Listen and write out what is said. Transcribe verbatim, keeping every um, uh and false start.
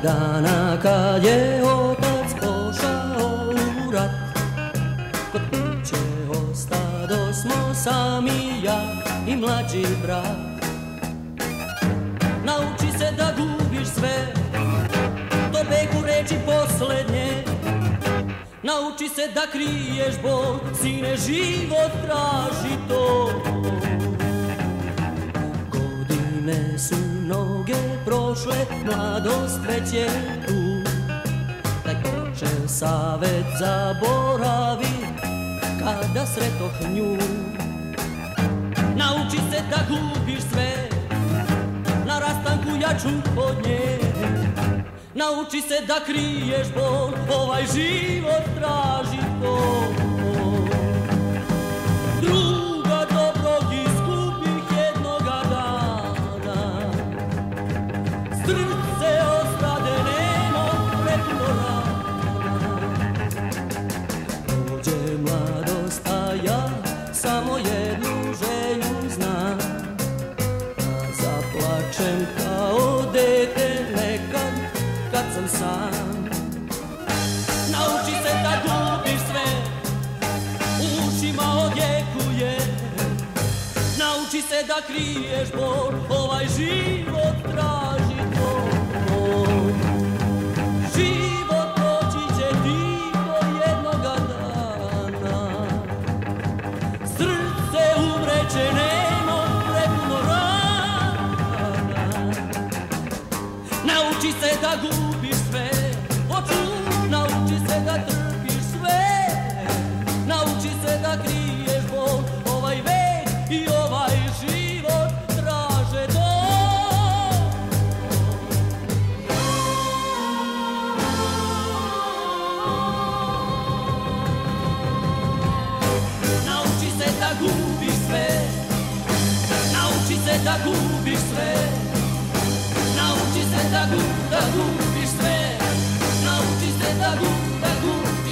dana kad je otac pošao u rat, kod kuće ostado smo sami ja i mlađi brat. Nauči se da gubiš sve, to beku reči poslednje. Nauči se da kriješ bol, sine, život traži to. Godine su mnoge prošle, mladost već je tu. Taj koče savet zaboravi kada sretoh nju. Nauči se da gubiš sve, na rastanku ja ću od nje. Nauči se da kriješ bol, ovaj život traži to. Druga dobrog izgubih jednoga dana, srce ostade nemo prepuno rana. Prođe mladost, a ja samo jednu želju znam, da zaplačem kao dete nekad kad sam sam. Nauči se da gubiš sve, u ušima odjekuje. Nauči se da kriješ bol, ovaj život traži to. Život proći će tiho jednoga dana, srce umreće nemo prepuno rana. Nauči se da gubiš sve, hoću, nauči se da trpiš sve. Nauči se da kriješ bol, ovaj vek i ovaj život traže to. Nauči se da gubiš sve, nauči se da gubiš sve. Nauči se da gu, da gubiš sve. Nauči se da gu, da gu,